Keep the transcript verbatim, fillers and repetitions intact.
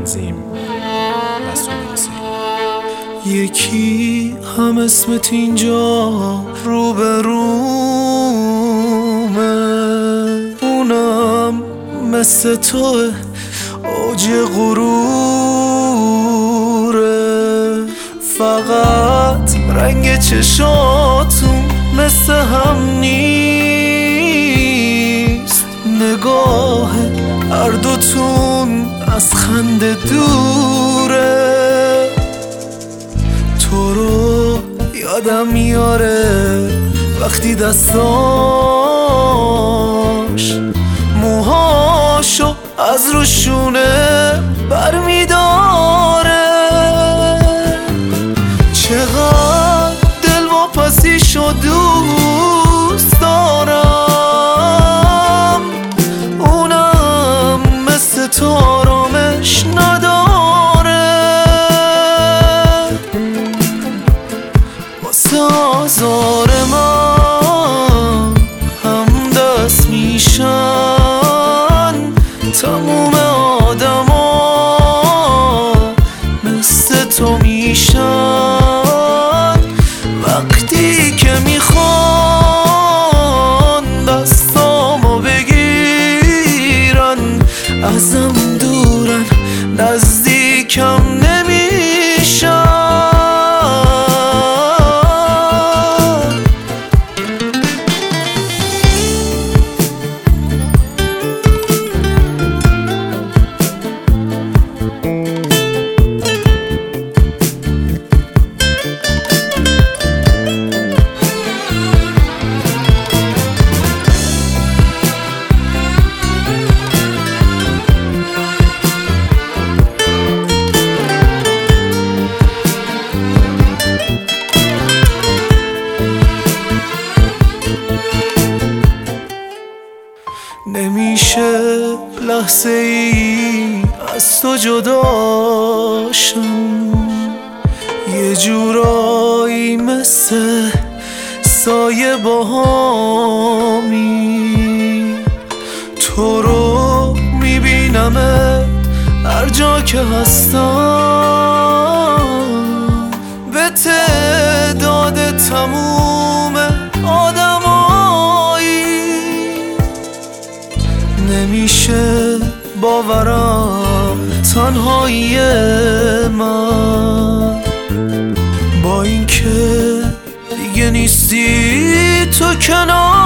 تنظیم رسول حسین. یکی هم اسمت اینجا رو به رومه، اونم مثل توه اوج غروره، فقط رنگ چشاتون مثل هم نیست، نگاه هر دوتون از خنده دوره. تو رو یادم میاره وقتی دستاش موهاشو از روشونه بر میداره، چقدر دل واپسیشو دوست دارم، اونم مثل تو آرامش نداره، واسه آزار من هم دست میشن تموم آدما، مثل تو میشن وقتی که میخوان دستامو بگیرن، ازم دورن نزدیکم نمیشن. نمیشه لحظه ای از تو جداشم، یه جورایی مثل سایه باهامی، تو رو میبینمه هر جا که هستم، به تعداد تموم آدمایی، نمیشه باورم تنهایی من، با اینکه دیگه نیستی تو کنار